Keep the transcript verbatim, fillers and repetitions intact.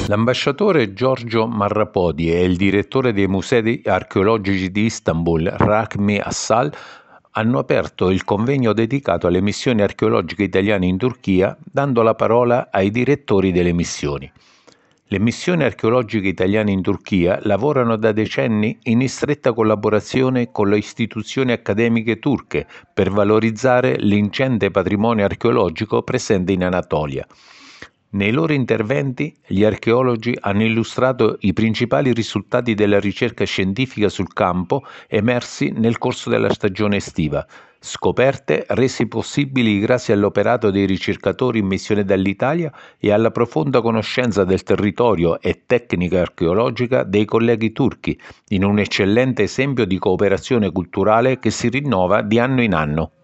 L'ambasciatore Giorgio Marrapodi e il direttore dei musei archeologici di Istanbul, Rahmi Assal, hanno aperto il convegno dedicato alle missioni archeologiche italiane in Turchia, dando la parola ai direttori delle missioni. Le missioni archeologiche italiane in Turchia lavorano da decenni in stretta collaborazione con le istituzioni accademiche turche per valorizzare l'ingente patrimonio archeologico presente in Anatolia. Nei loro interventi, gli archeologi hanno illustrato i principali risultati della ricerca scientifica sul campo emersi nel corso della stagione estiva, scoperte resi possibili grazie all'operato dei ricercatori in missione dall'Italia e alla profonda conoscenza del territorio e tecnica archeologica dei colleghi turchi, in un eccellente esempio di cooperazione culturale che si rinnova di anno in anno.